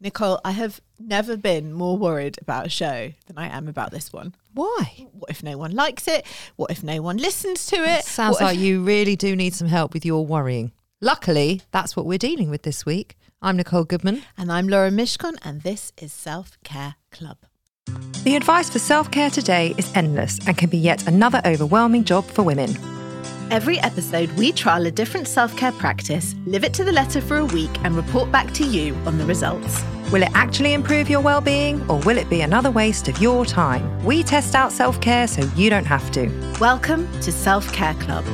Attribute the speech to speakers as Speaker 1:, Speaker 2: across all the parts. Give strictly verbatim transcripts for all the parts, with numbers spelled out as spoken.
Speaker 1: Nicole, I have never been more worried about a show than I am about this one.
Speaker 2: Why?
Speaker 1: What if no one likes it? What if no one listens to it?
Speaker 2: It sounds
Speaker 1: What
Speaker 2: like
Speaker 1: if-
Speaker 2: you really do need some help with your worrying. Luckily, that's what we're dealing with this week. I'm Nicole Goodman.
Speaker 1: And I'm Laura Mishkon, and this is Self-Care Club.
Speaker 3: The advice for self-care today is endless and can be yet another overwhelming job for women.
Speaker 1: Every episode, we trial a different self-care practice, live it to the letter for a week, and report back to you on the results.
Speaker 3: Will it actually improve your well-being, or will it be another waste of your time? We test out self-care so you don't have to.
Speaker 1: Welcome to Self-Care Club.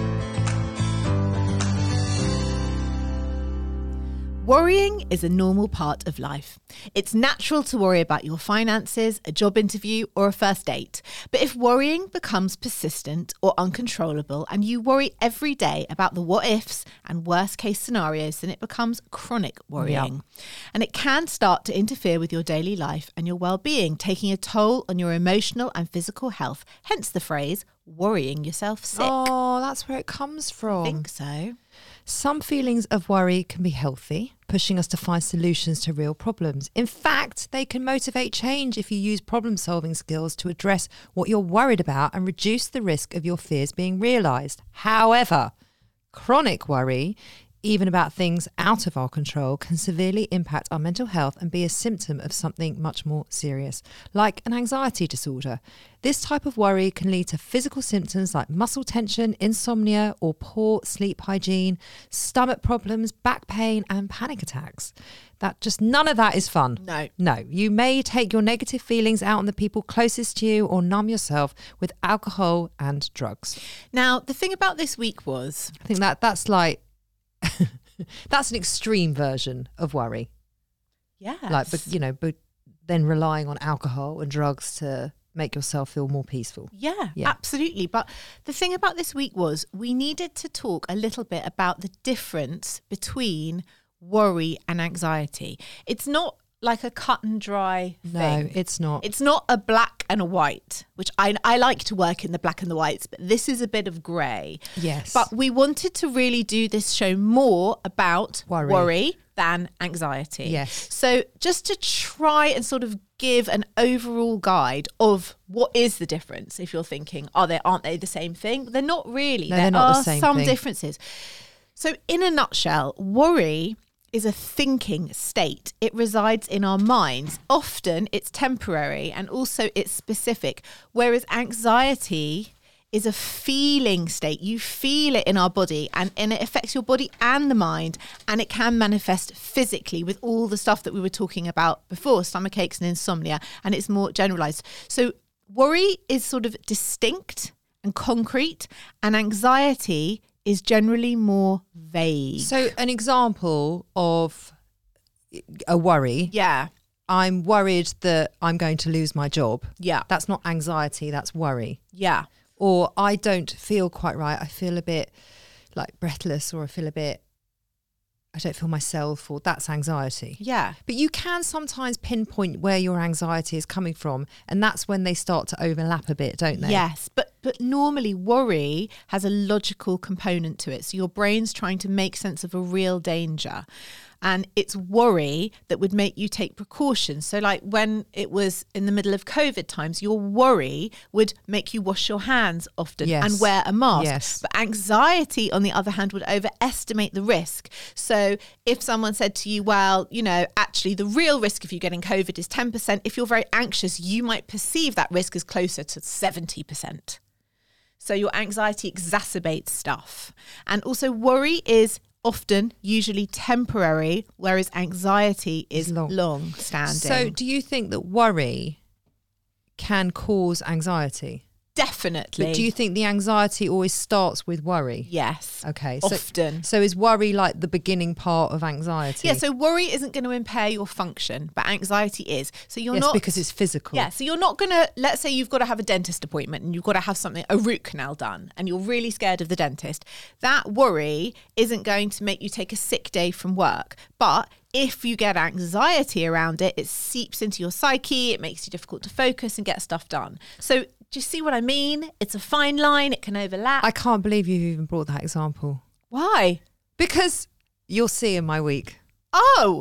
Speaker 1: Worrying is a normal part of life. It's natural to worry about your finances, a job interview, or a first date. But if worrying becomes persistent or uncontrollable and you worry every day about the what-ifs and worst-case scenarios, then it becomes chronic worrying. Yep. And it can start to interfere with your daily life and your well-being, taking a toll on your emotional and physical health. Hence the phrase, worrying yourself sick.
Speaker 2: Oh, that's where it comes from.
Speaker 1: I think so.
Speaker 2: Some feelings of worry can be healthy, pushing us to find solutions to real problems. In fact, they can motivate change if you use problem-solving skills to address what you're worried about and reduce the risk of your fears being realised. However, chronic worry, even about things out of our control, can severely impact our mental health and be a symptom of something much more serious, like an anxiety disorder. This type of worry can lead to physical symptoms like muscle tension, insomnia, or poor sleep hygiene, stomach problems, back pain, and panic attacks. That just none of that is fun.
Speaker 1: No.
Speaker 2: No. You may take your negative feelings out on the people closest to you or numb yourself with alcohol and drugs.
Speaker 1: Now, the thing about this week was...
Speaker 2: I think that that's like... that's an extreme version of worry.
Speaker 1: Yeah.
Speaker 2: Like, but you know, but then relying on alcohol and drugs to make yourself feel more peaceful.
Speaker 1: Yeah,
Speaker 2: Yeah.
Speaker 1: absolutely. But the thing about this week was we needed to talk a little bit about the difference between worry and anxiety. It's not like a cut and dry thing.
Speaker 2: No, it's not.
Speaker 1: It's not a black and a white, which I, I like to work in the black and the whites, but this is a bit of grey.
Speaker 2: Yes.
Speaker 1: But we wanted to really do this show more about
Speaker 2: Worry.
Speaker 1: worry than anxiety.
Speaker 2: Yes.
Speaker 1: So just to try and sort of give an overall guide of what is the difference, if you're thinking, are they, aren't they the same thing? They're not really.
Speaker 2: No,
Speaker 1: there
Speaker 2: they're not the
Speaker 1: are
Speaker 2: same
Speaker 1: some
Speaker 2: thing.
Speaker 1: differences. So in a nutshell, worry is a thinking state. It resides in our minds. Often it's temporary and also it's specific, whereas anxiety is a feeling state. You feel it in our body and, and it affects your body and the mind, and it can manifest physically with all the stuff that we were talking about before, stomach aches and insomnia, and it's more generalized. So worry is sort of distinct and concrete, and anxiety is generally more vague.
Speaker 2: So an example of a worry.
Speaker 1: Yeah,
Speaker 2: I'm worried that I'm going to lose my job.
Speaker 1: yeah,
Speaker 2: That's not anxiety, that's worry.
Speaker 1: yeah.
Speaker 2: Or I don't feel quite right. I feel a bit like breathless, or I feel a bit, I don't feel myself, or that's anxiety.
Speaker 1: Yeah.
Speaker 2: But you can sometimes pinpoint where your anxiety is coming from, and that's when they start to overlap a bit, don't they?
Speaker 1: Yes, but but normally worry has a logical component to it. So your brain's trying to make sense of a real danger. And it's worry that would make you take precautions. So like when it was in the middle of COVID times, your worry would make you wash your hands often
Speaker 2: Yes.
Speaker 1: and wear a mask.
Speaker 2: Yes.
Speaker 1: But anxiety, on the other hand, would overestimate the risk. So if someone said to you, well, you know, actually the real risk of you getting COVID is ten percent, if you're very anxious, you might perceive that risk as closer to seventy percent. So your anxiety exacerbates stuff. And also worry is often, usually temporary, whereas anxiety is
Speaker 2: Long.
Speaker 1: long standing.
Speaker 2: So do you think that worry can cause anxiety?
Speaker 1: Definitely.
Speaker 2: But do you think the anxiety always starts with worry?
Speaker 1: Yes.
Speaker 2: Okay. So,
Speaker 1: Often.
Speaker 2: So is worry like the beginning part of anxiety?
Speaker 1: Yeah, so worry isn't going to impair your function, but anxiety is. So you're
Speaker 2: yes,
Speaker 1: not...
Speaker 2: because it's physical.
Speaker 1: Yeah, so you're not going to, let's say you've got to have a dentist appointment and you've got to have something, a root canal done, and you're really scared of the dentist. That worry isn't going to make you take a sick day from work. But if you get anxiety around it, it seeps into your psyche, it makes you difficult to focus and get stuff done. So do you see what I mean? It's a fine line, it can overlap.
Speaker 2: I can't believe you've even brought that example.
Speaker 1: Why?
Speaker 2: Because you'll see in my week.
Speaker 1: Oh,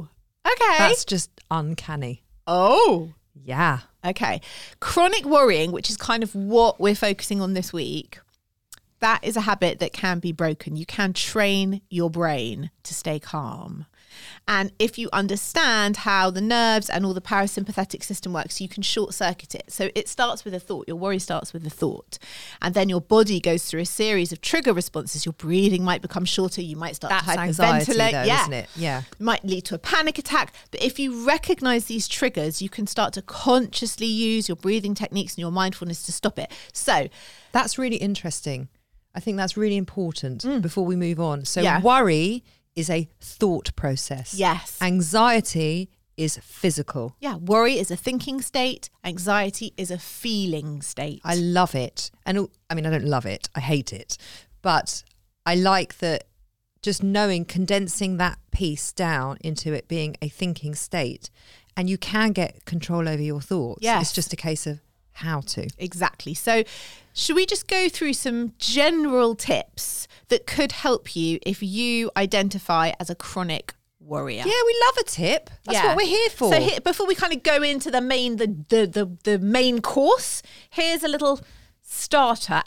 Speaker 1: Okay.
Speaker 2: That's just uncanny.
Speaker 1: Oh.
Speaker 2: Yeah.
Speaker 1: Okay. Chronic worrying, which is kind of what we're focusing on this week, that is a habit that can be broken. You can train your brain to stay calm. And if you understand how the nerves and all the parasympathetic system works, you can short circuit it. So it starts with a thought. Your worry starts with a thought. And then your body goes through a series of trigger responses. Your breathing might become shorter. You might start
Speaker 2: That's
Speaker 1: to
Speaker 2: anxiety,
Speaker 1: hyperventilate.
Speaker 2: though,
Speaker 1: yeah.
Speaker 2: isn't it? Yeah.
Speaker 1: It might lead to a panic attack. But if you recognize these triggers, you can start to consciously use your breathing techniques and your mindfulness to stop it. So
Speaker 2: that's really interesting. I think that's really important mm. before we move on. So
Speaker 1: yeah.
Speaker 2: worry is a thought process.
Speaker 1: Yes.
Speaker 2: Anxiety is physical.
Speaker 1: Yeah. Worry is a thinking state. Anxiety is a feeling state.
Speaker 2: I love it. And I mean, I don't love it. I hate it. But I like that just knowing, condensing that piece down into it being a thinking state. And you can get control over your thoughts.
Speaker 1: Yes.
Speaker 2: It's just a case of how to.
Speaker 1: Exactly. So should we just go through some general tips that could help you if you identify as a chronic worrier?
Speaker 2: Yeah, we love a tip. That's
Speaker 1: yeah.
Speaker 2: what we're here for.
Speaker 1: So here, before we kind of go into the main the, the the the main course, here's a little starter.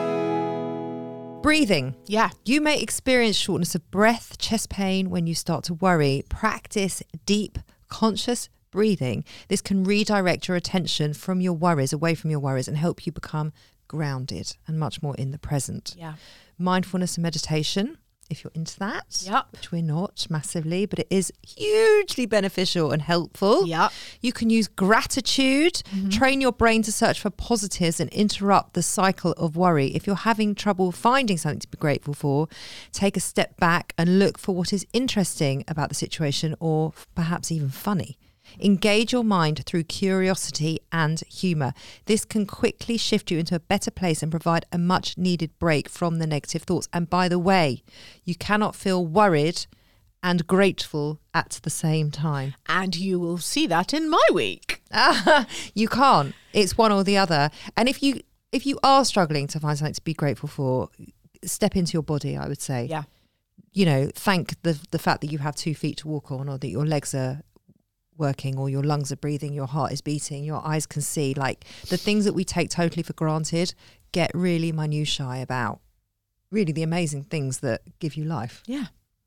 Speaker 2: Breathing.
Speaker 1: Yeah.
Speaker 2: You may experience shortness of breath, chest pain when you start to worry. Practice deep, conscious breathing. This can redirect your attention from your worries, away from your worries, and help you become grounded and much more in the present.
Speaker 1: Yeah.
Speaker 2: Mindfulness and meditation, if you're into that,
Speaker 1: yep.
Speaker 2: which we're not massively, but it is hugely beneficial and helpful.
Speaker 1: Yep.
Speaker 2: You can use gratitude, mm-hmm. train your brain to search for positives and interrupt the cycle of worry. If you're having trouble finding something to be grateful for, take a step back and look for what is interesting about the situation or perhaps even funny. Engage your mind through curiosity and humour. This can quickly shift you into a better place and provide a much needed break from the negative thoughts. And by the way, you cannot feel worried and grateful at the same time.
Speaker 1: And you will see that in my week.
Speaker 2: You can't. It's one or the other. And if you if you are struggling to find something to be grateful for, step into your body, I would say.
Speaker 1: Yeah.
Speaker 2: You know, thank the the fact that you have two feet to walk on, or that your legs are working, or your lungs are breathing, your heart is beating, your eyes can see. Like the things that we take totally for granted, get really minutiae about. Really the amazing things that give you life.
Speaker 1: Yeah.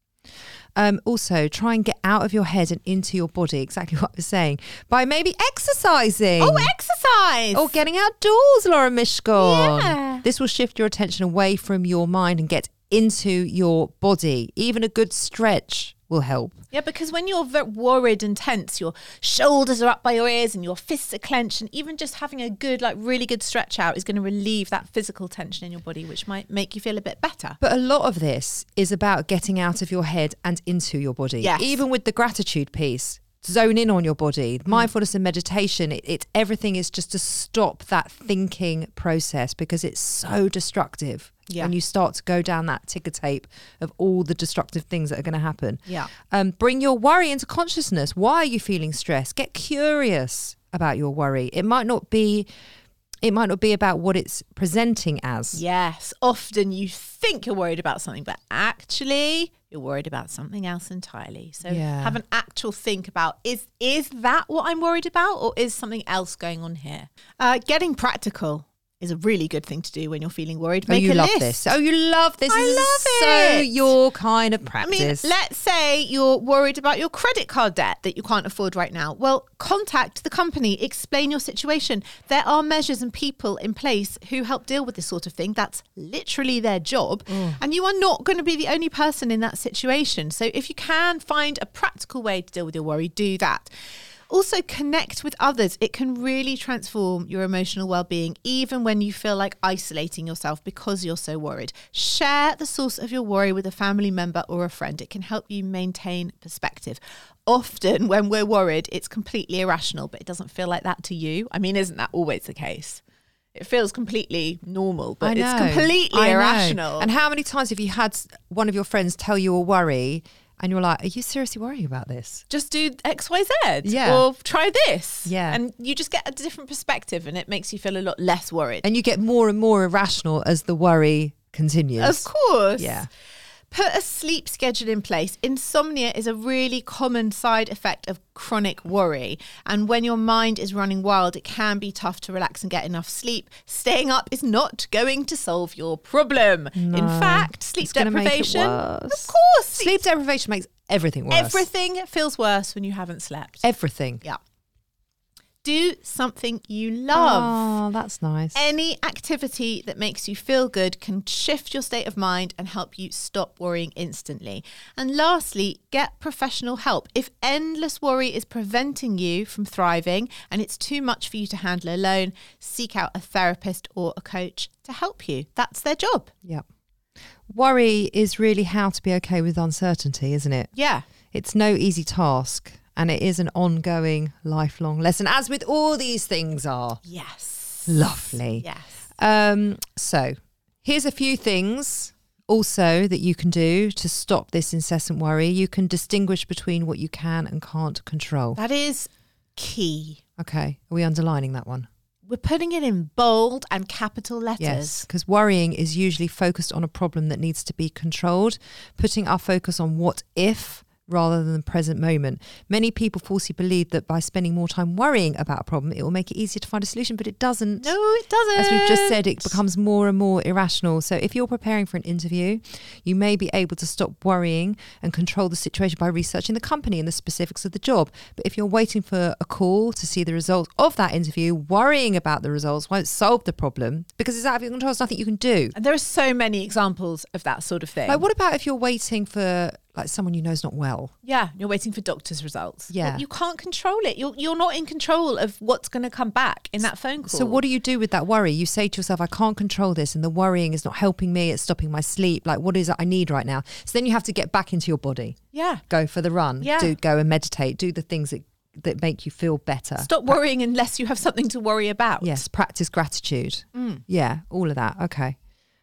Speaker 2: Um, also, try and get out of your head and into your body, exactly what I was saying, by maybe exercising.
Speaker 1: Oh, exercise!
Speaker 2: Or getting outdoors, Laura Mishkon.
Speaker 1: Yeah.
Speaker 2: This will shift your attention away from your mind and get into your body. Even a good stretch will help.
Speaker 1: Yeah, because when you're very worried and tense, your shoulders are up by your ears and your fists are clenched, and even just having a good, like really good stretch out is going to relieve that physical tension in your body, which might make you feel a bit better.
Speaker 2: But a lot of this is about getting out of your head and into your body.
Speaker 1: Yes.
Speaker 2: Even with the gratitude piece, zone in on your body. Mm. Mindfulness and meditation, it, it everything is just to stop that thinking process, because it's so destructive. Yeah. When you start to go down that ticker tape of all the destructive things that are going to happen.
Speaker 1: Yeah.
Speaker 2: Um, bring your worry into consciousness. Why are you feeling stressed? Get curious about your worry. It might not be it might not be about what it's presenting as.
Speaker 1: Yes. Often you think you're worried about something, but actually you're worried about something else entirely. So
Speaker 2: yeah.
Speaker 1: have an actual think about, is is that what I'm worried about, or is something else going on here? Uh, getting practical is a really good thing to do when you're feeling worried. Make
Speaker 2: oh, you
Speaker 1: a
Speaker 2: love
Speaker 1: list.
Speaker 2: this. Oh, you love this.
Speaker 1: I
Speaker 2: this
Speaker 1: love
Speaker 2: is
Speaker 1: it.
Speaker 2: So your kind of practice.
Speaker 1: I mean, let's say you're worried about your credit card debt that you can't afford right now. Well, contact the company, explain your situation. There are measures and people in place who help deal with this sort of thing. That's literally their job. Mm. And you are not going to be the only person in that situation. So if you can find a practical way to deal with your worry, do that. Also, connect with others. It can really transform your emotional well-being, even when you feel like isolating yourself because you're so worried. Share the source of your worry with a family member or a friend. It can help you maintain perspective. Often when we're worried, it's completely irrational, but it doesn't feel like that to you. I mean, isn't that always the case? It feels completely normal, but it's completely irrational.
Speaker 2: And how many times have you had one of your friends tell you a worry and you're like, are you seriously worrying about this?
Speaker 1: Just do X, Y, Z.
Speaker 2: Yeah.
Speaker 1: Or try this.
Speaker 2: Yeah.
Speaker 1: And you just get a different perspective, and it makes you feel a lot less worried.
Speaker 2: And you get more and more irrational as the worry continues.
Speaker 1: Of course.
Speaker 2: Yeah.
Speaker 1: Put a sleep schedule in place. Insomnia is a really common side effect of chronic worry. And when your mind is running wild, it can be tough to relax and get enough sleep. Staying up is not going to solve your problem.
Speaker 2: No,
Speaker 1: in fact, sleep
Speaker 2: it's gonna make it
Speaker 1: deprivation,
Speaker 2: worse.
Speaker 1: of course,
Speaker 2: Sleep deprivation makes everything worse.
Speaker 1: everything feels worse when you haven't slept.
Speaker 2: Everything.
Speaker 1: Yeah. Do something you love.
Speaker 2: Oh, that's nice.
Speaker 1: Any activity that makes you feel good can shift your state of mind and help you stop worrying instantly. And lastly, get professional help. If endless worry is preventing you from thriving and it's too much for you to handle alone, seek out a therapist or a coach to help you. That's their job.
Speaker 2: Yep. Worry is really how to be okay with uncertainty, isn't it?
Speaker 1: Yeah.
Speaker 2: It's no easy task. And it is an ongoing, lifelong lesson, as with all these things are.
Speaker 1: Yes.
Speaker 2: Lovely.
Speaker 1: Yes.
Speaker 2: Um, so here's a few things also that you can do to stop this incessant worry. You can distinguish between what you can and can't control.
Speaker 1: That is key.
Speaker 2: Okay. Are we underlining that one?
Speaker 1: We're putting it in bold and capital letters.
Speaker 2: Yes, because worrying is usually focused on a problem that needs to be controlled, putting our focus on what if rather than the present moment. Many people falsely believe that by spending more time worrying about a problem, it will make it easier to find a solution, but it doesn't.
Speaker 1: No, it doesn't.
Speaker 2: As we've just said, it becomes more and more irrational. So if you're preparing for an interview, you may be able to stop worrying and control the situation by researching the company and the specifics of the job. But if you're waiting for a call to see the results of that interview, worrying about the results won't solve the problem because it's out of your control. There's nothing you can do.
Speaker 1: And there are so many examples of that sort of thing.
Speaker 2: Like, what about if you're waiting for like someone you know is not well?
Speaker 1: Yeah, you're waiting for doctor's results.
Speaker 2: Yeah.
Speaker 1: Well, you can't control it. You're, you're not in control of what's going to come back in that phone call.
Speaker 2: So what do you do with that worry? You say to yourself, I can't control this and the worrying is not helping me. It's stopping my sleep. Like, what is it I need right now? So then you have to get back into your body.
Speaker 1: Yeah.
Speaker 2: Go for the run.
Speaker 1: Yeah.
Speaker 2: Do go and meditate. Do the things that, that make you feel better.
Speaker 1: Stop worrying unless you have something to worry about.
Speaker 2: Yes. Practice gratitude.
Speaker 1: Mm.
Speaker 2: Yeah. All of that. Okay.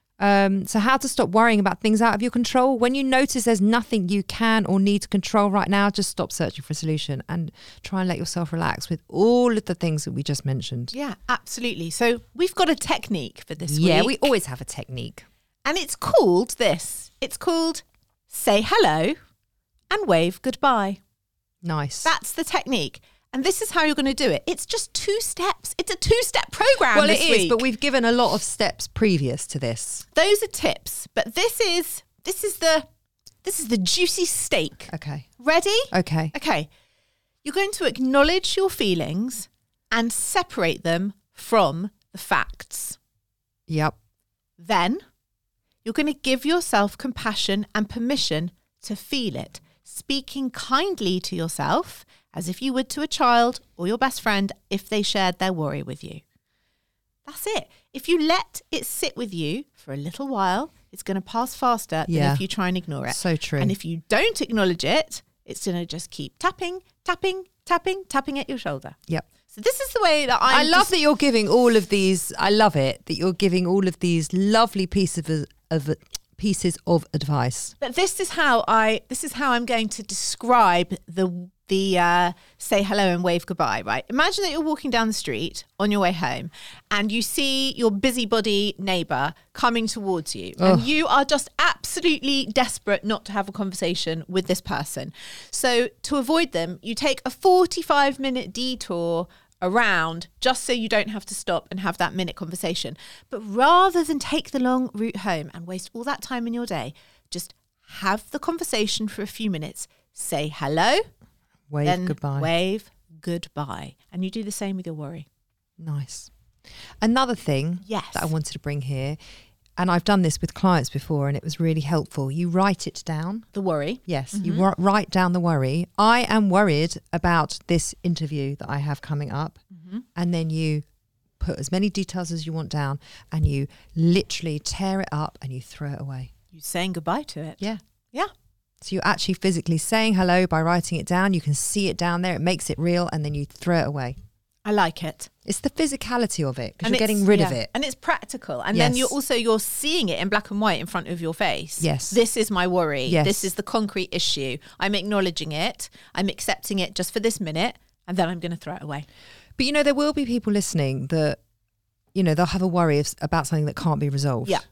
Speaker 2: Um, so how to stop worrying about things out of your control. When you notice there's nothing you can or need to control right now, just stop searching for a solution and try and let yourself relax with all of the things that we just mentioned.
Speaker 1: Yeah, absolutely. So we've got a technique for this
Speaker 2: Yeah,
Speaker 1: week.
Speaker 2: we always have a technique.
Speaker 1: And it's called this. It's called say hello and wave goodbye.
Speaker 2: Nice.
Speaker 1: That's the technique. And this is how you're going to do it. It's just two steps. It's a two-step program.
Speaker 2: Well,
Speaker 1: this
Speaker 2: it is,
Speaker 1: week.
Speaker 2: but we've given a lot of steps previous to this.
Speaker 1: Those are tips, but this is this is the this is the juicy steak.
Speaker 2: Okay.
Speaker 1: Ready?
Speaker 2: Okay.
Speaker 1: Okay. You're going to acknowledge your feelings and separate them from the facts.
Speaker 2: Yep.
Speaker 1: Then you're going to give yourself compassion and permission to feel it, speaking kindly to yourself as if you would to a child or your best friend if they shared their worry with you. That's it. If you let it sit with you for a little while, it's going to pass faster
Speaker 2: Yeah.
Speaker 1: than if you try and ignore it.
Speaker 2: So true.
Speaker 1: And if you don't acknowledge it, it's going to just keep tapping, tapping, tapping, tapping at your shoulder.
Speaker 2: Yep.
Speaker 1: So this is the way that I'm
Speaker 2: I love
Speaker 1: just-
Speaker 2: that you're giving all of these. I love it that you're giving all of these lovely pieces of, of pieces of advice.
Speaker 1: But this is how I. This is how I'm going to describe the the uh, say hello and wave goodbye. Right? Imagine that you're walking down the street on your way home, and you see your busybody neighbour coming towards you, and
Speaker 2: Ugh.
Speaker 1: you are just absolutely desperate not to have a conversation with this person. So to avoid them, you take a forty-five minute detour around just so you don't have to stop and have that minute conversation. But rather than take the long route home and waste all that time in your day, just have the conversation for a few minutes, say hello,
Speaker 2: Wave
Speaker 1: then
Speaker 2: goodbye.
Speaker 1: wave goodbye. And you do the same with your worry.
Speaker 2: Nice. Another thing
Speaker 1: Yes.
Speaker 2: that I wanted to bring here, and I've done this with clients before and it was really helpful. You write it down.
Speaker 1: The worry.
Speaker 2: Yes, you wr- write down the worry. I am worried about this interview that I have coming up. And then you put as many details as you want down and you literally tear it up and you throw it away.
Speaker 1: You're saying goodbye to it.
Speaker 2: Yeah.
Speaker 1: Yeah.
Speaker 2: So you're actually physically saying hello by writing it down. You can see it down there. It makes it real and then you throw it away.
Speaker 1: I like it.
Speaker 2: It's the physicality of it because
Speaker 1: And
Speaker 2: you're
Speaker 1: it's-
Speaker 2: getting rid
Speaker 1: yeah.
Speaker 2: of it.
Speaker 1: And it's practical. And then
Speaker 2: Yes.
Speaker 1: you're also, you're seeing it in black and white in front of your face.
Speaker 2: Yes.
Speaker 1: This is my worry.
Speaker 2: Yes.
Speaker 1: This is the concrete issue. I'm acknowledging it. I'm accepting it just for this minute. And then I'm going to throw it away.
Speaker 2: But, you know, there will be people listening that, you know, they'll have a worry of, about something that can't be resolved.
Speaker 1: Yeah.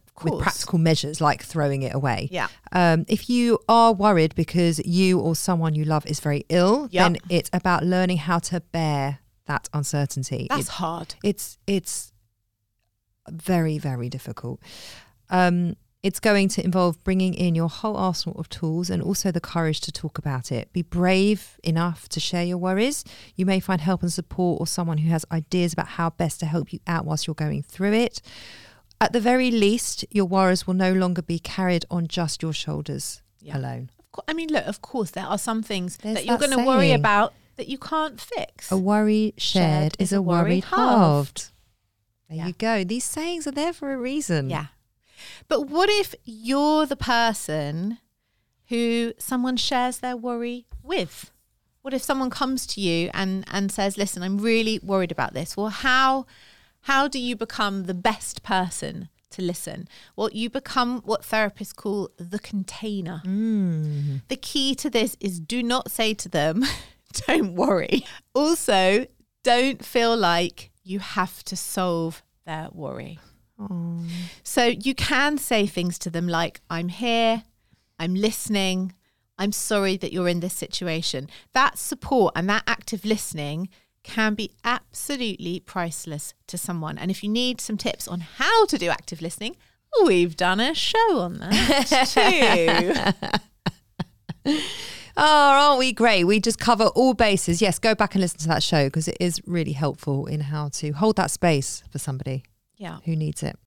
Speaker 2: with practical measures like throwing it away.
Speaker 1: Yeah.
Speaker 2: Um, if you are worried because you or someone you love is very ill,
Speaker 1: Yep.
Speaker 2: then it's about learning how to bear that uncertainty.
Speaker 1: That's
Speaker 2: It-
Speaker 1: hard.
Speaker 2: It's it's very, very difficult. Um, it's going to involve bringing in your whole arsenal of tools and also the courage to talk about it. Be brave enough to share your worries. You may find help and support or someone who has ideas about how best to help you out whilst you're going through it. At the very least, your worries will no longer be carried on just your shoulders
Speaker 1: Yeah.
Speaker 2: alone.
Speaker 1: Of course, I mean, look, of course, there are some things
Speaker 2: There's
Speaker 1: that you're
Speaker 2: that
Speaker 1: going to worry
Speaker 2: saying.
Speaker 1: about that you can't fix.
Speaker 2: A worry shared, is a worry halved. There
Speaker 1: Yeah.
Speaker 2: you go. These sayings are there for a reason.
Speaker 1: Yeah. But what if you're the person who someone shares their worry with? What if someone comes to you and, and says, listen, I'm really worried about this? Well, how how do you become the best person to listen? Well, you become what therapists call the container.
Speaker 2: Mm.
Speaker 1: The key to this is do not say to them, don't worry. Also, don't feel like you have to solve their worry.
Speaker 2: Oh.
Speaker 1: So you can say things to them like, I'm here, I'm listening, I'm sorry that you're in this situation. That support and that active listening can be absolutely priceless to someone. And if you need some tips on how to do active listening, we've done a show on that too.
Speaker 2: Oh, aren't we great? We just cover all bases. Yes, go back and listen to that show because it is really helpful in how to hold that space for somebody
Speaker 1: Yeah.
Speaker 2: who needs it.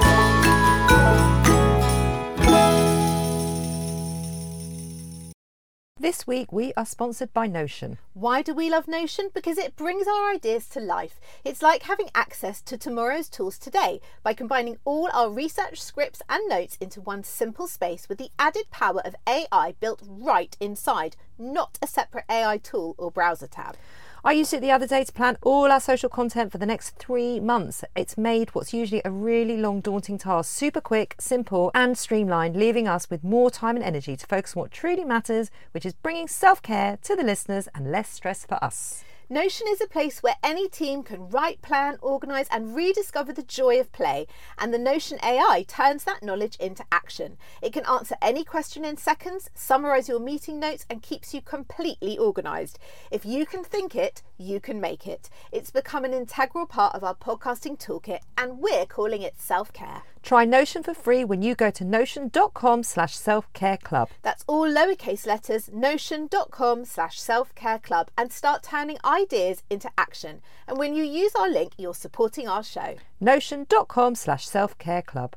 Speaker 2: This week we are sponsored by Notion.
Speaker 4: Why do we love Notion? Because it brings our ideas to life. It's like having access to tomorrow's tools today by combining all our research, scripts and notes into one simple space with the added power of A I built right inside, not a separate A I tool or browser tab.
Speaker 3: I used it the other day to plan all our social content for the next three months. It's made what's usually a really long, daunting task super quick, simple and streamlined, leaving us with more time and energy to focus on what truly matters, which is bringing self-care to the listeners and less stress for us.
Speaker 4: Notion is a place where any team can write, plan, organise and rediscover the joy of play, and the Notion A I turns that knowledge into action. It can answer any question in seconds, summarise your meeting notes and keeps you completely organised. If you can think it, you can make it. It's become an integral part of our podcasting toolkit and we're calling it self-care.
Speaker 3: Try Notion for free when you go to notion.com slash self-care club.
Speaker 4: That's all lowercase letters, notion.com slash self-care club, and start turning ideas into action. And when you use our link, you're supporting our show.
Speaker 3: Notion.com slash self-care club.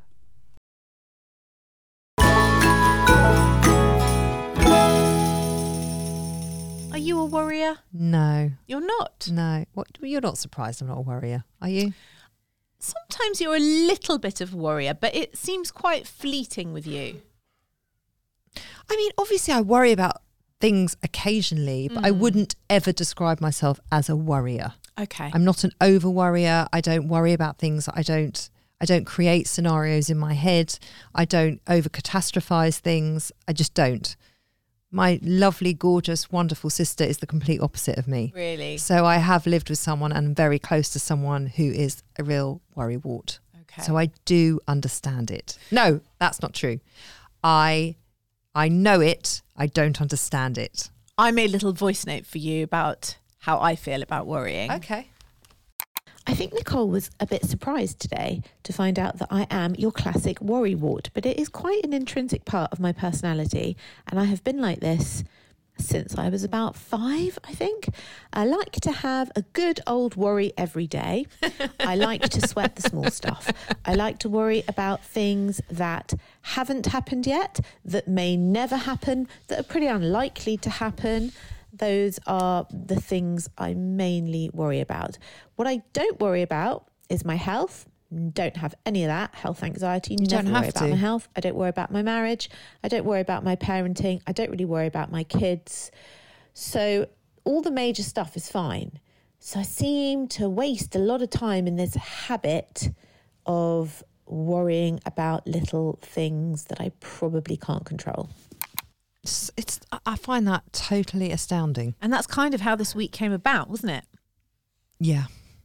Speaker 1: Are you a worrier?
Speaker 2: No,
Speaker 1: You're not.
Speaker 2: no. What? You're not surprised I'm not a worrier, are you?
Speaker 1: Sometimes you're a little bit of a worrier, but it seems quite fleeting with you.
Speaker 2: I mean, obviously I worry about things occasionally, but I wouldn't ever describe myself as a worrier.
Speaker 1: Okay.
Speaker 2: I'm not an over worrier. I don't worry about things. I don't I don't create scenarios in my head. I don't over catastrophize things. I just don't. My lovely, gorgeous, wonderful sister is the complete opposite of me.
Speaker 1: Really?
Speaker 2: So I have lived with someone and very close to someone who is a real worrywart.
Speaker 1: Okay.
Speaker 2: So I do understand it. No, that's not true. I I know it. I don't understand it.
Speaker 1: I made a little voice note for you about how I feel about worrying.
Speaker 2: Okay.
Speaker 1: I think Nicole was a bit surprised today to find out that I am your classic worrywart, but it is quite an intrinsic part of my personality, and I have been like this since I was about five, I think. I like to have a good old worry every day. I like to sweat the small stuff. I like to worry about things that haven't happened yet, that may never happen, that are pretty unlikely to happen. Those are the things I mainly worry about. What I don't worry about is my health. Don't have any of that. Health anxiety.
Speaker 2: You
Speaker 1: Never
Speaker 2: don't
Speaker 1: worry
Speaker 2: have
Speaker 1: about
Speaker 2: to.
Speaker 1: my health. I don't worry about my marriage. I don't worry about my parenting. I don't really worry about my kids. So all the major stuff is fine. So I seem to waste a lot of time in this habit of worrying about little things that I probably can't control.
Speaker 2: It's, it's I find that totally astounding.
Speaker 1: And that's kind of how this week came about, wasn't it?
Speaker 2: Yeah.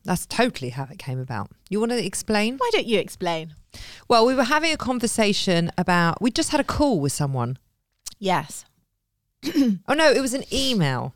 Speaker 2: That's totally how it came about. You want to explain?
Speaker 1: Why don't you explain?
Speaker 2: Well, we were having a conversation about, we just had a call with someone.
Speaker 1: Yes.
Speaker 2: Oh no, it was an email.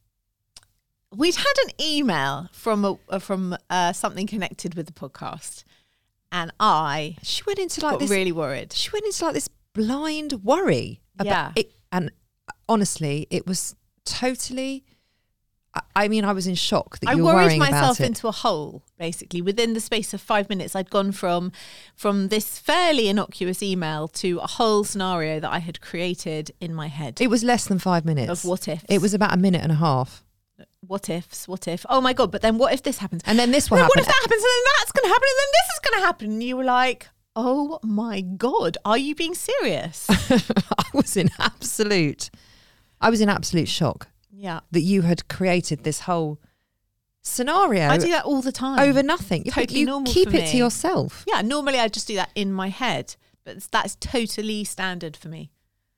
Speaker 1: We'd had an email from a, uh, from uh, something connected with the podcast, and I
Speaker 2: She went into like
Speaker 1: got
Speaker 2: this,
Speaker 1: really worried.
Speaker 2: she went into like this blind worry about
Speaker 1: Yeah.
Speaker 2: it. And honestly, it was totally, I, I mean, I was in shock that
Speaker 1: I
Speaker 2: you were
Speaker 1: worried
Speaker 2: worrying
Speaker 1: myself
Speaker 2: about it.
Speaker 1: into a hole, basically. Within the space of five minutes, I'd gone from from this fairly innocuous email to a whole scenario that I had created in my head
Speaker 2: It was less than five minutes.
Speaker 1: of what ifs.
Speaker 2: It was about a minute and a half.
Speaker 1: What ifs, what if? Oh my God, but then what if this happens?
Speaker 2: And then this will
Speaker 1: And then
Speaker 2: happen.
Speaker 1: what if that happens? And then that's going to happen. And then this is going to happen. And you were like, oh my God, are you being serious?
Speaker 2: I was in absolute, I was in absolute shock
Speaker 1: Yeah.
Speaker 2: that you had created this whole scenario
Speaker 1: I do that all the time.
Speaker 2: over nothing.
Speaker 1: Totally
Speaker 2: you
Speaker 1: normal
Speaker 2: keep
Speaker 1: for
Speaker 2: it to
Speaker 1: me.
Speaker 2: yourself.
Speaker 1: Yeah, normally I just do that in my head, but that's totally standard for me.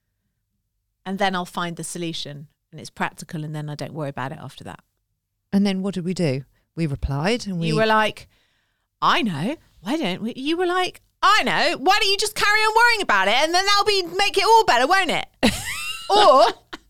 Speaker 1: And then I'll find the solution and it's practical, and then I don't worry about it after that.
Speaker 2: And then what did we do? We replied and we
Speaker 1: You were like, I know. Why don't we? You were like, I know. Why don't you just carry on worrying about it, and then that'll be make it all better, won't it? or,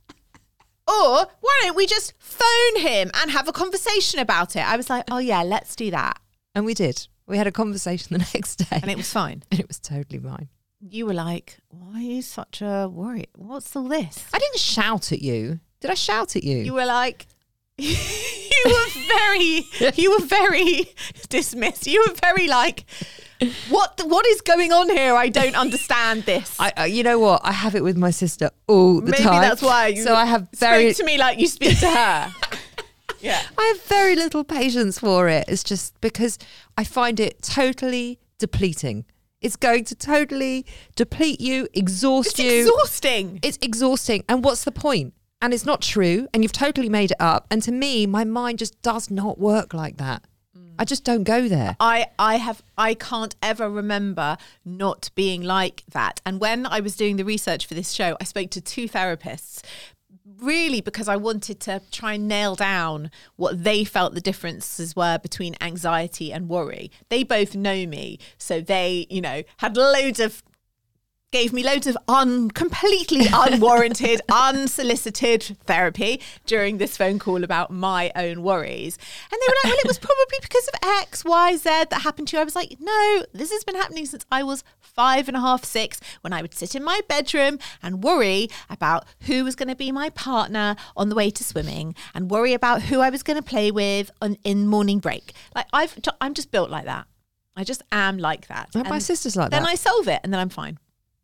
Speaker 1: or why don't we just phone him and have a conversation about it? I was like, oh yeah, let's do that,
Speaker 2: and we did. We had a conversation the next day.
Speaker 1: and it was fine.
Speaker 2: and it was totally fine.
Speaker 1: You were like, why are you such a worry? What's all this?
Speaker 2: I didn't shout at you. Did I shout at you?
Speaker 1: You were like, you were very, you were very dismissed. You were very like, what, what is going on here? I don't understand this.
Speaker 2: I, uh, you know what? I have it with my sister all the
Speaker 1: Maybe
Speaker 2: time.
Speaker 1: that's why you
Speaker 2: so I have very,
Speaker 1: spoke to me like you speak to her. Yeah.
Speaker 2: I have very little patience for it. It's just because I find it totally depleting. It's going to totally deplete you, exhaust
Speaker 1: It's
Speaker 2: you.
Speaker 1: exhausting.
Speaker 2: It's exhausting. And what's the point? And it's not true. And you've totally made it up. And to me, my mind just does not work like that. I just don't go there.
Speaker 1: I, I have I can't ever remember not being like that. And when I was doing the research for this show, I spoke to two therapists, really because I wanted to try and nail down what they felt the differences were between anxiety and worry. They both know me, so they, you know, had loads of gave me loads of un, completely unwarranted, unsolicited therapy during this phone call about my own worries. And they were like, well, it was probably because of X, Y, Z that happened to you. I was like, no, this has been happening since I was five and a half, six, when I would sit in my bedroom and worry about who was going to be my partner on the way to swimming and worry about who I was going to play with on, in morning break. Like I've, I'm just built like that. I just am like that.
Speaker 2: Oh, my
Speaker 1: And
Speaker 2: sister's like
Speaker 1: then
Speaker 2: that.
Speaker 1: I solve it and then I'm fine.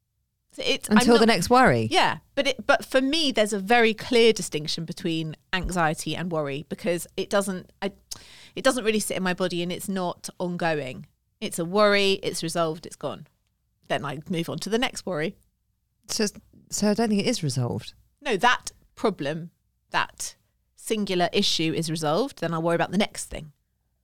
Speaker 1: So it's, I'm
Speaker 2: Until
Speaker 1: not-
Speaker 2: the next worry.
Speaker 1: Yeah, but it, but for me, there's a very clear distinction between anxiety and worry because it doesn't I, it doesn't really sit in my body and it's not ongoing. It's a worry, it's resolved, it's gone. Then I move on to the next worry.
Speaker 2: So, so I don't think it is resolved.
Speaker 1: No, that problem, that singular issue is resolved. Then I'll worry about the next thing.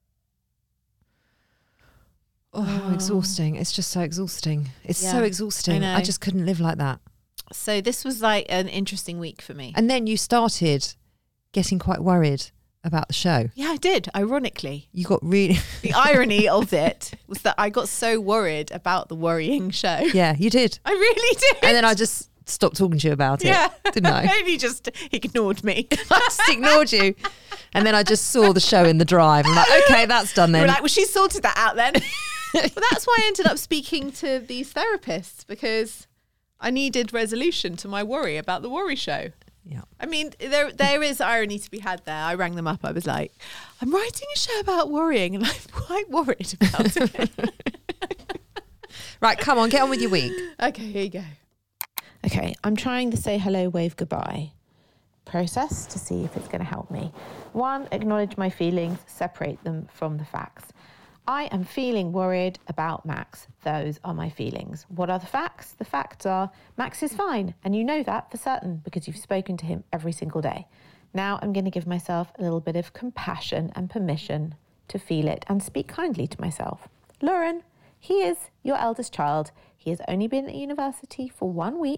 Speaker 2: Oh, exhausting. It's just so exhausting. It's so
Speaker 1: Yeah,
Speaker 2: exhausting.
Speaker 1: I
Speaker 2: I,
Speaker 1: know.
Speaker 2: just couldn't live like that.
Speaker 1: So this was like an interesting week for me.
Speaker 2: And then you started getting quite worried about the show.
Speaker 1: Yeah, I did, ironically.
Speaker 2: You got really...
Speaker 1: The irony of it was that I got so worried about the worrying show.
Speaker 2: yeah, you did.
Speaker 1: I really did.
Speaker 2: And then I just stopped talking to you about it,
Speaker 1: yeah.
Speaker 2: didn't I?
Speaker 1: And you just ignored me.
Speaker 2: I just ignored you. And then I just saw the show in the drive. I'm like, okay, that's done
Speaker 1: We
Speaker 2: then.
Speaker 1: were like, well, she sorted that out then. But that's why I ended up speaking to these therapists because I needed resolution to my worry about the worry show.
Speaker 2: yeah.
Speaker 1: I mean, there there is irony to be had there. I rang them up. I was like, I'm writing a show about worrying and I'm quite worried about it.
Speaker 2: Right, come on, get on with your week.
Speaker 1: Okay, here you go. Okay, I'm trying the say hello, wave goodbye process to see if it's going to help me. One, acknowledge my feelings, separate them from the facts. I am feeling worried about Max. Those are my feelings. What are the facts? The facts are Max is fine, and you know that for certain because you've spoken to him every single day. Now I'm going to give myself a little bit of compassion and permission to feel it and speak kindly to myself. Lauren, he is your eldest child. He has only been at university for one week.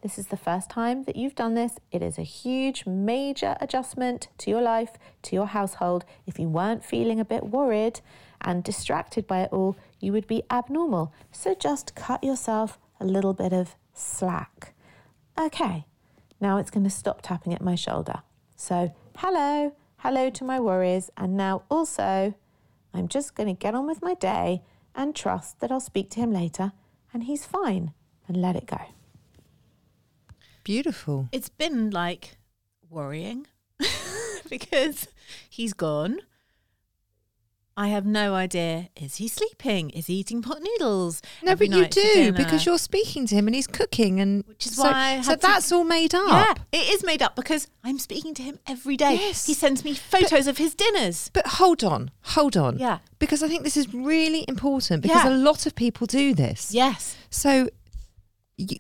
Speaker 4: This is the first time that you've done this. It is a huge, major adjustment to your life, to your household. If you weren't feeling a bit worried and distracted by it all, you would be abnormal. So just cut yourself a little bit of slack. Okay, now it's going to stop tapping at my shoulder. So hello, hello to my worries. And now also, I'm just going to get on with my day and trust that I'll speak to him later and he's fine, and let it go.
Speaker 2: Beautiful.
Speaker 1: It's been like worrying because he's gone. I have no idea. Is he sleeping? Is he eating pot noodles?
Speaker 2: No,
Speaker 1: every
Speaker 2: but you
Speaker 1: night for
Speaker 2: do
Speaker 1: dinner?
Speaker 2: because you're speaking to him and he's cooking, and
Speaker 1: Which is
Speaker 2: so,
Speaker 1: why I had
Speaker 2: so
Speaker 1: to-
Speaker 2: that's all made up.
Speaker 1: Yeah, it is made up because I'm speaking to him every day.
Speaker 2: Yes.
Speaker 1: He sends me photos of his dinners.
Speaker 2: But hold on, hold on.
Speaker 1: Yeah.
Speaker 2: Because I think this is really important because
Speaker 1: Yeah.
Speaker 2: a lot of people do this.
Speaker 1: Yes.
Speaker 2: So, you,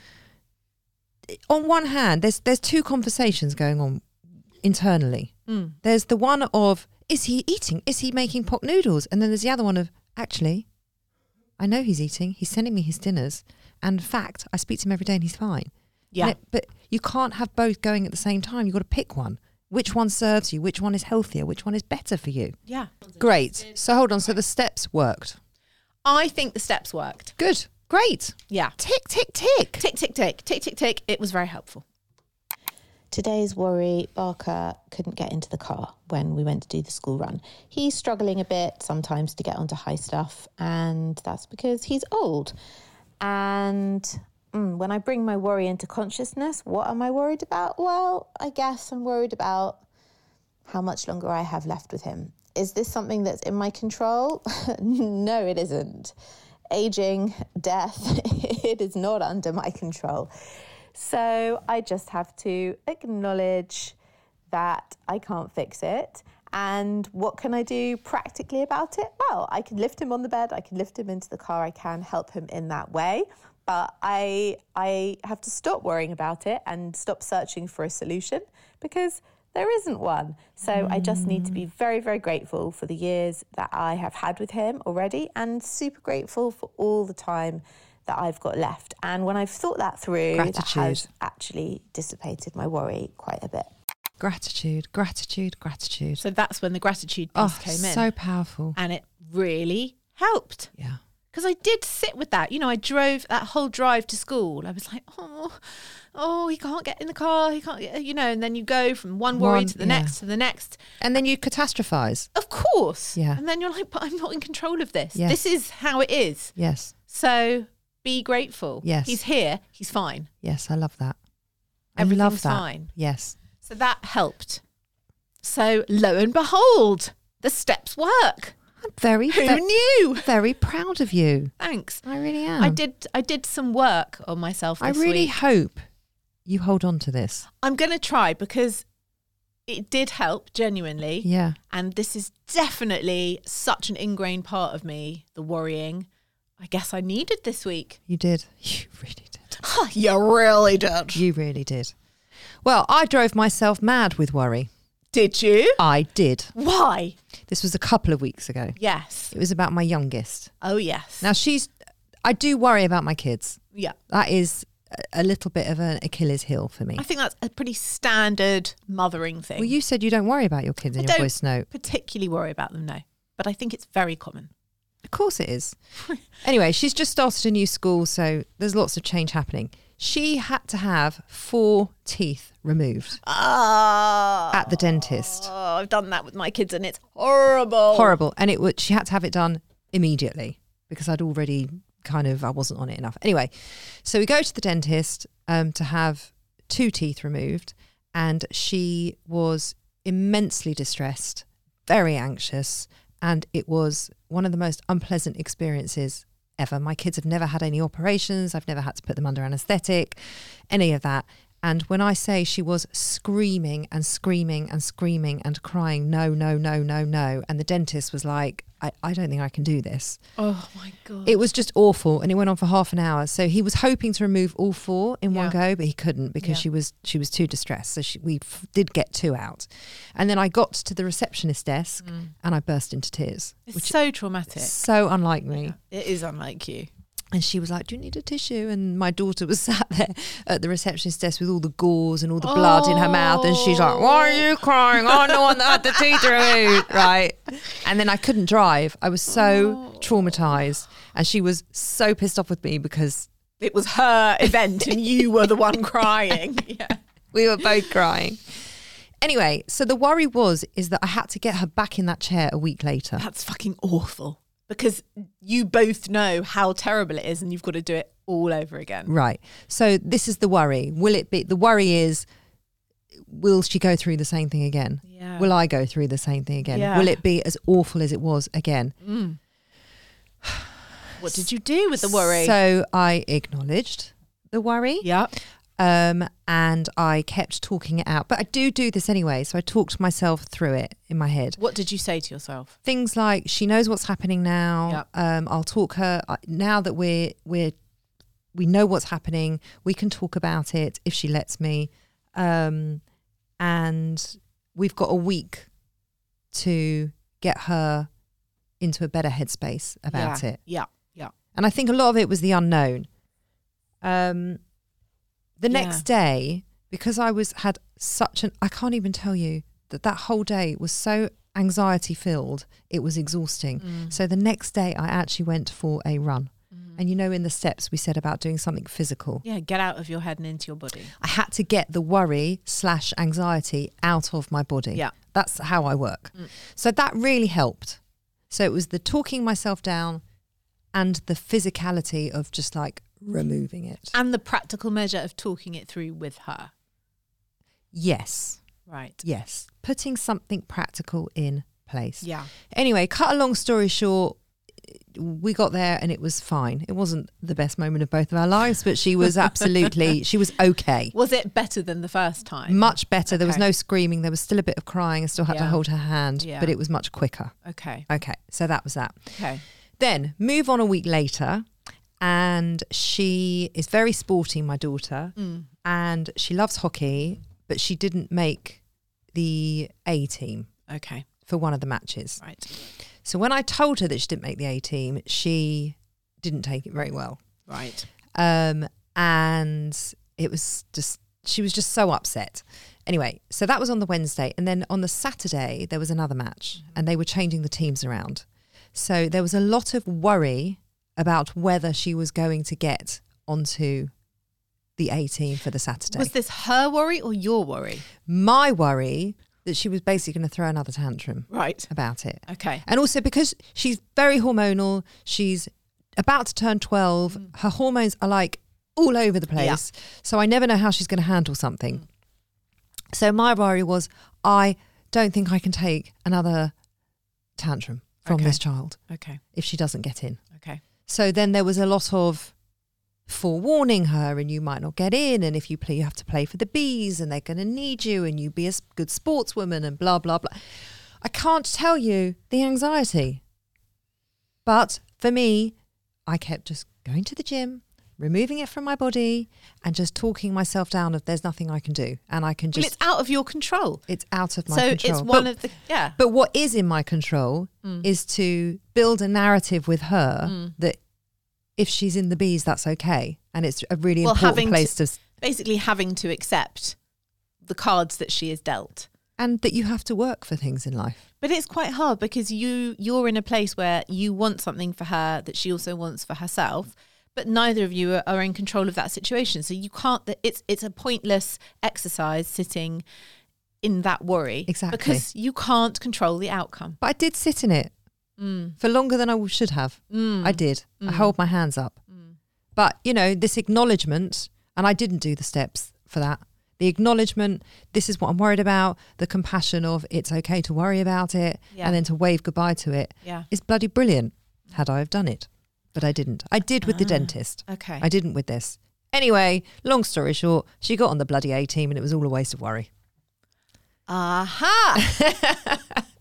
Speaker 2: on one hand, there's there's two conversations going on internally.
Speaker 1: Mm.
Speaker 2: There's the one of, is he eating? Is he making pot noodles? And then there's the other one of, actually, I know he's eating. He's sending me his dinners. And in fact, I speak to him every day and he's fine.
Speaker 1: Yeah.
Speaker 2: And it- but you can't have both going at the same time. You've got to pick one. Which one serves you? Which one is healthier? Which one is better for you?
Speaker 1: Yeah.
Speaker 2: Great. So hold on. So the steps worked.
Speaker 1: I think the steps worked.
Speaker 2: Good. Great.
Speaker 1: Yeah.
Speaker 2: Tick, tick, tick.
Speaker 1: Tick, tick, tick, tick, tick, tick. It was very helpful.
Speaker 4: Today's worry, Barker couldn't get into the car when we went to do the school run. He's struggling a bit sometimes to get onto high stuff, and that's because he's old. And mm, when I bring my worry into consciousness, what am I worried about? Well, I guess I'm worried about how much longer I have left with him. Is this something that's in my control? No, it isn't. Aging, death, it is not under my control. So I just have to acknowledge that I can't fix it. And what can I do practically about it? Well, I can lift him on the bed. I can lift him into the car. I can help him in that way. But I, I have to stop worrying about it and stop searching for a solution because there isn't one. So mm. I just need to be very, very grateful for the years that I have had with him already and super grateful for all the time that I've got left. And when I've thought that through,
Speaker 2: Gratitude.
Speaker 4: that has actually dissipated my worry quite a bit.
Speaker 2: Gratitude, gratitude, gratitude.
Speaker 1: So that's when the gratitude piece
Speaker 2: Oh,
Speaker 1: came in.
Speaker 2: so powerful.
Speaker 1: And it really helped.
Speaker 2: Yeah.
Speaker 1: Because I did sit with that. You know, I drove that whole drive to school. I was like, oh, oh, he can't get in the car. He can't get, you know, and then you go from one worry
Speaker 2: One-
Speaker 1: to the
Speaker 2: yeah.
Speaker 1: next to the next.
Speaker 2: And then you catastrophize.
Speaker 1: Of course.
Speaker 2: Yeah.
Speaker 1: And then you're like, but I'm not in control of this.
Speaker 2: Yes.
Speaker 1: This is how it is.
Speaker 2: Yes.
Speaker 1: So be grateful.
Speaker 2: Yes.
Speaker 1: He's here. He's fine.
Speaker 2: Yes, I love that. I
Speaker 1: Everything's
Speaker 2: love that.
Speaker 1: fine.
Speaker 2: Yes.
Speaker 1: So that helped. So lo and behold, the steps work.
Speaker 2: I'm very,
Speaker 1: Who
Speaker 2: ve-
Speaker 1: knew?
Speaker 2: very proud of you.
Speaker 1: Thanks.
Speaker 2: I really am.
Speaker 1: I did I did some work on myself this
Speaker 2: I really
Speaker 1: week.
Speaker 2: hope you hold on to this.
Speaker 1: I'm going to try because it did help genuinely.
Speaker 2: Yeah.
Speaker 1: And this is definitely such an ingrained part of me, the worrying. I guess I needed this week.
Speaker 2: You did. You really did.
Speaker 1: You really did.
Speaker 2: You really did. Well, I drove myself mad with worry.
Speaker 1: Did you?
Speaker 2: I did.
Speaker 1: Why?
Speaker 2: This was a couple of weeks ago.
Speaker 1: Yes.
Speaker 2: It was about my youngest.
Speaker 1: Oh, yes.
Speaker 2: Now, she's, I do worry about my kids.
Speaker 1: Yeah.
Speaker 2: That is a- a little bit of an Achilles heel for me.
Speaker 1: I think that's a pretty standard mothering thing.
Speaker 2: Well, you said you don't worry about your kids in
Speaker 1: I
Speaker 2: your
Speaker 1: don't
Speaker 2: voice note.
Speaker 1: particularly worry about them, no. But I think it's very common.
Speaker 2: Of course it is. Anyway, she's just started a new school, so there's lots of change happening. She had to have four teeth removed
Speaker 1: Ah.
Speaker 2: at the dentist.
Speaker 1: Oh, I've done that with my kids and it's horrible.
Speaker 2: Horrible. And it would, she had to have it done immediately because I'd already kind of, I wasn't on it enough. Anyway, so we go to the dentist um, to have two teeth removed, and she was immensely distressed, very anxious, and it was one of the most unpleasant experiences ever. My kids have never had any operations. I've never had to put them under anaesthetic, any of that. And when I say she was screaming and screaming and screaming and crying, no, no, no, no, no. And the dentist was like, I, I don't think I can do this.
Speaker 1: Oh my God.
Speaker 2: It was just awful. And it went on for half an hour. So he was hoping to remove all four in one
Speaker 1: Yeah.
Speaker 2: go, but he couldn't because
Speaker 1: Yeah.
Speaker 2: she was she was too distressed. So she, we f- did get two out. And then I got to the receptionist desk and I burst into tears,
Speaker 1: It's
Speaker 2: which
Speaker 1: so traumatic.
Speaker 2: is so unlike me.
Speaker 1: It is unlike you.
Speaker 2: And she was like, do you need a tissue? And my daughter was sat there at the receptionist desk with all the gauze and all the blood in her mouth. And she's like, why are you crying? I'm the one that had the teeth removed. Right. And then I couldn't drive. I was so oh. traumatized. And she was so pissed off with me because
Speaker 1: it was her event and you were the one crying. Yeah.
Speaker 2: We were both crying. Anyway, so the worry was, is that I had to get her back in that chair a week later.
Speaker 1: That's fucking awful. Because you both know how terrible it is and you've got to do it all over again.
Speaker 2: Right. So this is the worry. Will it be, the worry is, will she go through the same thing again?
Speaker 1: Yeah.
Speaker 2: Will I go through the same thing again?
Speaker 1: Yeah.
Speaker 2: Will it be as awful as it was again?
Speaker 1: Mm. What did you do with the worry?
Speaker 2: So I acknowledged the worry.
Speaker 1: Yeah.
Speaker 2: Um, and I kept talking it out. But I do do this anyway. So I talked myself through it in my head.
Speaker 1: What did you say to yourself?
Speaker 2: Things like, she knows what's happening now.
Speaker 1: Yep.
Speaker 2: Um, I'll talk her now that we're we're we know what's happening. We can talk about it if she lets me. Um, and we've got a week to get her into a better headspace about
Speaker 1: yeah.
Speaker 2: it.
Speaker 1: Yeah, yeah.
Speaker 2: And I think a lot of it was the unknown. Um. The
Speaker 1: Yeah.
Speaker 2: next day, because I was had such an, I can't even tell you that that whole day was so anxiety filled, it was exhausting.
Speaker 1: Mm.
Speaker 2: So the next day I actually went for a run.
Speaker 1: Mm.
Speaker 2: And you know, in the steps we said about doing something physical.
Speaker 1: Yeah, get out of your head and into your body.
Speaker 2: I had to get the worry slash anxiety out of my body.
Speaker 1: Yeah.
Speaker 2: That's how I work.
Speaker 1: Mm.
Speaker 2: So that really helped. So it was the talking myself down and the physicality of just like removing it.
Speaker 1: And the practical measure of talking it through with her.
Speaker 2: Yes.
Speaker 1: Right.
Speaker 2: Yes. Putting something practical in place.
Speaker 1: Yeah.
Speaker 2: Anyway, cut a long story short, we got there and it was fine. It wasn't the best moment of both of our lives, but she was absolutely, she was okay.
Speaker 1: Was it better than the first time?
Speaker 2: Much better. There was
Speaker 1: Okay.
Speaker 2: no screaming. There was still a bit of crying. I still had to
Speaker 1: Yeah.
Speaker 2: hold her hand,
Speaker 1: Yeah.
Speaker 2: but it was much quicker.
Speaker 1: Okay.
Speaker 2: Okay. So that was that.
Speaker 1: Okay.
Speaker 2: Then move on a week later. And she is very sporty, my daughter,
Speaker 1: Mm.
Speaker 2: and she loves hockey, but she didn't make the A team
Speaker 1: Okay.
Speaker 2: for one of the matches.
Speaker 1: Right.
Speaker 2: So when I told her that she didn't make the A team, she didn't take it very well.
Speaker 1: Right.
Speaker 2: Um, and it was just, she was just so upset. Anyway, so that was on the Wednesday. And then on the Saturday, there was another match and they were changing the teams around. So there was a lot of worry about whether she was going to get onto the A team for the Saturday.
Speaker 1: Was this her worry or your worry?
Speaker 2: My worry that she was basically going to throw another tantrum
Speaker 1: Right.
Speaker 2: about it.
Speaker 1: Okay.
Speaker 2: And also because she's very hormonal, she's about to turn twelve, mm. her hormones are like all over the place. Yeah. So I never know how she's going to handle something. Mm. So my worry was, I don't think I can take another tantrum from
Speaker 1: okay.
Speaker 2: this child
Speaker 1: Okay.
Speaker 2: if she doesn't get in.
Speaker 1: Okay.
Speaker 2: So then there was a lot of forewarning her, and you might not get in, and if you play, you have to play for the Bees, and they're going to need you, and you be a good sportswoman, and blah, blah, blah. I can't tell you the anxiety. But for me, I kept just going to the gym, removing it from my body, and just talking myself down of there's nothing I can do. And I can just...
Speaker 1: Well, it's out of your control.
Speaker 2: It's out of my
Speaker 1: so
Speaker 2: control.
Speaker 1: it's one
Speaker 2: but,
Speaker 1: of the... Yeah.
Speaker 2: But what is in my control mm. is to build a narrative with her mm. that if she's in the Bees, that's okay. And it's a really
Speaker 1: well,
Speaker 2: important place to,
Speaker 1: to... Basically having to accept the cards that she is dealt.
Speaker 2: And that you have to work for things in life.
Speaker 1: But it's quite hard because you, you're in a place where you want something for her that she also wants for herself. But neither of you are, are in control of that situation. So you can't, it's it's a pointless exercise sitting in that worry.
Speaker 2: Exactly.
Speaker 1: Because you can't control the outcome.
Speaker 2: But I did sit in it mm. for longer than I should have.
Speaker 1: Mm.
Speaker 2: I did.
Speaker 1: Mm.
Speaker 2: I held my hands up. Mm. But, you know, this acknowledgement, and I didn't do the steps for that. The acknowledgement, this is what I'm worried about. The compassion of it's okay to worry about it.
Speaker 1: Yeah.
Speaker 2: And then to wave goodbye to it.
Speaker 1: Yeah.
Speaker 2: Is bloody brilliant. Had I have done it. But I didn't. I did with ah, the dentist.
Speaker 1: Okay.
Speaker 2: I didn't with this. Anyway, long story short, she got on the bloody A team and it was all a waste of worry.
Speaker 1: Aha.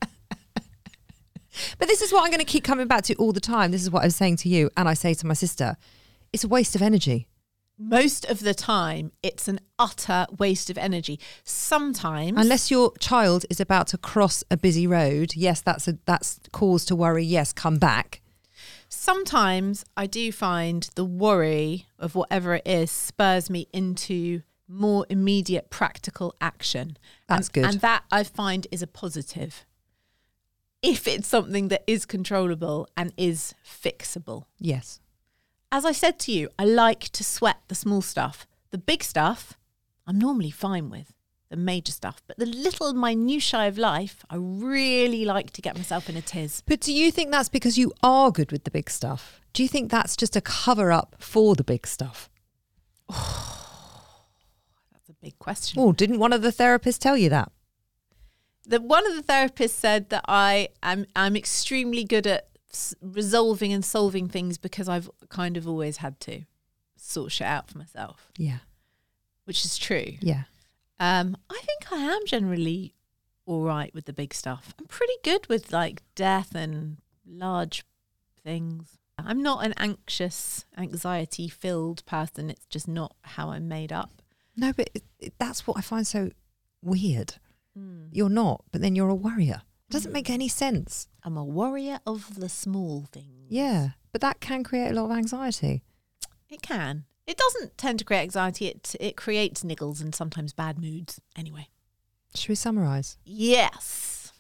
Speaker 2: But this is what I'm going to keep coming back to all the time. This is what I was saying to you. And I say to my sister, it's a waste of energy.
Speaker 1: Most of the time, it's an utter waste of energy. Sometimes...
Speaker 2: Unless your child is about to cross a busy road, yes, that's a, that's cause to worry. Yes, come back.
Speaker 1: Sometimes I do find the worry of whatever it is spurs me into more immediate practical action.
Speaker 2: That's
Speaker 1: and,
Speaker 2: good.
Speaker 1: And that I find is a positive. If it's something that is controllable and is fixable.
Speaker 2: Yes.
Speaker 1: As I said to you, I like to sweat the small stuff. The big stuff, I'm normally fine with. The major stuff. But the little minutiae of life, I really like to get myself in a tiz.
Speaker 2: But do you think that's because you are good with the big stuff? Do you think that's just a cover up for the big stuff?
Speaker 1: Oh, that's a big question.
Speaker 2: Oh, didn't one of the therapists tell you that?
Speaker 1: The, one of the therapists said that I am I'm extremely good at s- resolving and solving things because I've kind of always had to sort shit out for myself,
Speaker 2: Yeah.
Speaker 1: which is true.
Speaker 2: Yeah.
Speaker 1: Um, I think I am generally all right with the big stuff. I'm pretty good with like death and large things. I'm not an anxious, anxiety-filled person. It's just not how I'm made up.
Speaker 2: No, but it, it, that's what I find so weird.
Speaker 1: Mm.
Speaker 2: You're not, but then you're a warrior. It doesn't make any sense.
Speaker 1: I'm a warrior of the small things.
Speaker 2: Yeah, but that can create a lot of anxiety.
Speaker 1: It can. It doesn't tend to create anxiety. It it creates niggles and sometimes bad moods. Anyway.
Speaker 2: Should we summarise?
Speaker 1: Yes.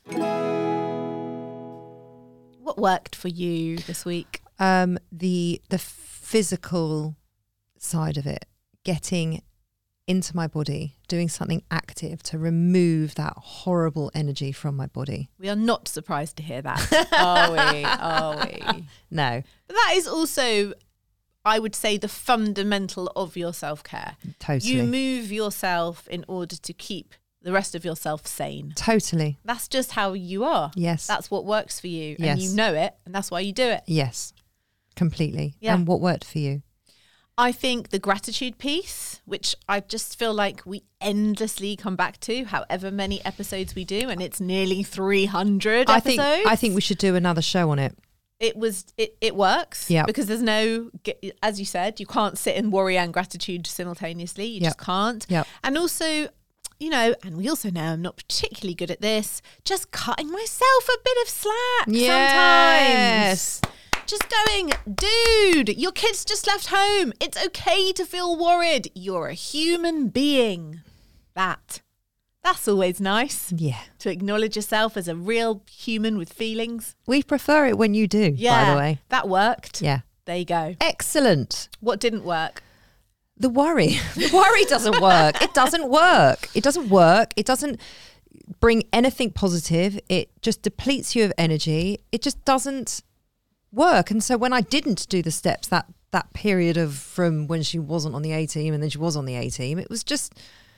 Speaker 1: What worked for you this week?
Speaker 2: Um, the the physical side of it, getting into my body, doing something active to remove that horrible energy from my body.
Speaker 1: We are not surprised to hear that, are we? Are we?
Speaker 2: No,
Speaker 1: But that is also, I would say, the fundamental of your self-care.
Speaker 2: totally.
Speaker 1: You move yourself in order to keep the rest of yourself sane.
Speaker 2: Totally.
Speaker 1: That's just how you are.
Speaker 2: Yes.
Speaker 1: That's what works for you.
Speaker 2: Yes.
Speaker 1: And you know it, and that's why you do it.
Speaker 2: Yes, completely.
Speaker 1: Yeah.
Speaker 2: And what worked for you?
Speaker 1: I think the gratitude piece, which I just feel like we endlessly come back to, however many episodes we do, and it's nearly three hundred
Speaker 2: I
Speaker 1: episodes.
Speaker 2: think I think we should do another show on it.
Speaker 1: It was it, it works.
Speaker 2: Yeah.
Speaker 1: Because there's no, as you said, you can't sit in worry and gratitude simultaneously. You
Speaker 2: Yep.
Speaker 1: just can't.
Speaker 2: Yep.
Speaker 1: And also, you know, and we also know I'm not particularly good at this, just cutting myself a bit of slack
Speaker 2: Yes.
Speaker 1: sometimes. Just going, dude, your kid's just left home. It's okay to feel worried. You're a human being. That. That's always nice.
Speaker 2: Yeah.
Speaker 1: To acknowledge yourself as a real human with feelings.
Speaker 2: We prefer it when you do,
Speaker 1: Yeah.
Speaker 2: by the way.
Speaker 1: That worked.
Speaker 2: Yeah.
Speaker 1: There you go.
Speaker 2: Excellent.
Speaker 1: What didn't work?
Speaker 2: The worry. The worry doesn't work. It doesn't work. It doesn't work. It doesn't bring anything positive. It just depletes you of energy. It just doesn't work. And so when I didn't do the steps, that that period of from when she wasn't on the A team and then she was on the A team, it was just,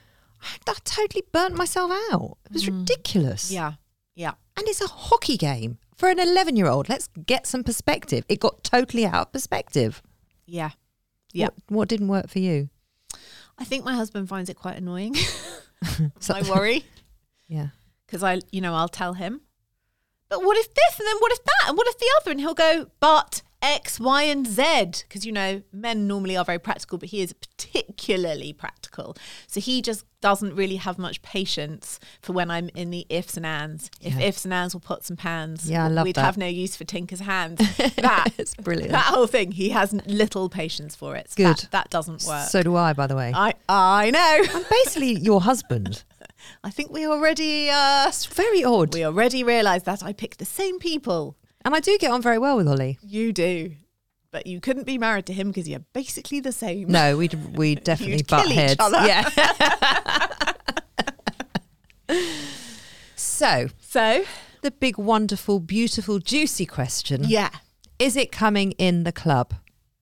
Speaker 2: I totally burnt myself out. It was ridiculous.
Speaker 1: Yeah. Yeah.
Speaker 2: And it's a hockey game for an eleven year old. Let's get some perspective. It got totally out of perspective.
Speaker 1: Yeah. Yeah.
Speaker 2: What, what didn't work for you?
Speaker 1: I think my husband finds it quite annoying.
Speaker 2: So-
Speaker 1: I worry.
Speaker 2: Yeah.
Speaker 1: Because I, you know, I'll tell him, but what if this and then what if that and what if the other? And he'll go, but X, Y, and Z. Because, you know, men normally are very practical, but he is particularly practical. So he just doesn't really have much patience for when I'm in the ifs and ands. If
Speaker 2: Yeah.
Speaker 1: ifs and ands will pots and pans,
Speaker 2: Yeah, I love
Speaker 1: we'd
Speaker 2: that.
Speaker 1: have no use for Tinker's hands. That,
Speaker 2: It's brilliant.
Speaker 1: that whole thing, he has little patience for it. So
Speaker 2: Good.
Speaker 1: That, that doesn't work.
Speaker 2: So do I, by the way.
Speaker 1: I, I know.
Speaker 2: I'm basically your husband.
Speaker 1: I think we already, uh,
Speaker 2: It's very odd.
Speaker 1: we already realised that I picked the same people.
Speaker 2: And I do get on very well with Ollie.
Speaker 1: You do. But you couldn't be married to him because you're basically the same.
Speaker 2: No, we we definitely
Speaker 1: You'd
Speaker 2: butt
Speaker 1: kill each
Speaker 2: heads.
Speaker 1: other.
Speaker 2: Yeah. So,
Speaker 1: So,
Speaker 2: the big, wonderful, beautiful, juicy question.
Speaker 1: yeah.
Speaker 2: Is it coming in the club?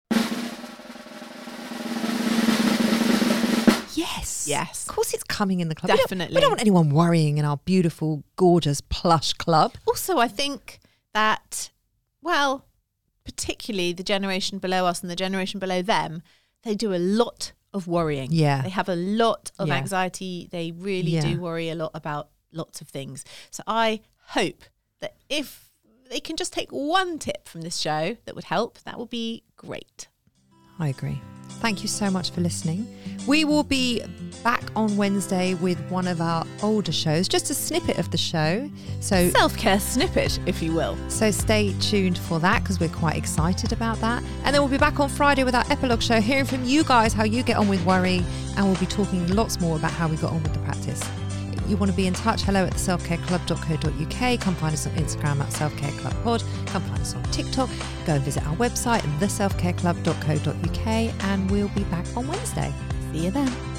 Speaker 2: Yes.
Speaker 1: Yes.
Speaker 2: Of course it's coming in the club. We don't-
Speaker 1: Definitely.
Speaker 2: We don't, want anyone worrying in our beautiful, gorgeous, plush club.
Speaker 1: Also, I think that, well, particularly the generation below us and the generation below them, they do a lot of worrying.
Speaker 2: Yeah.
Speaker 1: They have a lot of
Speaker 2: Yeah.
Speaker 1: anxiety. They really
Speaker 2: Yeah.
Speaker 1: do worry a lot about lots of things. So I hope that if they can just take one tip from this show that would help, that would be great.
Speaker 2: I agree. Thank you so much for listening. We will be back on Wednesday with one of our older shows, just a snippet of the show. So
Speaker 1: Self-care snippet, if you will.
Speaker 2: So stay tuned for that because we're quite excited about that. And then we'll be back on Friday with our epilogue show, hearing from you guys how you get on with worry. And we'll be talking lots more about how we got on with the practice. You want to be in touch, hello at the self care club dot co dot uk. Come find us on Instagram at selfcareclubpod. Come find us on TikTok. Go and visit our website, the self care club dot co dot uk. And we'll be back on Wednesday.
Speaker 1: See you then.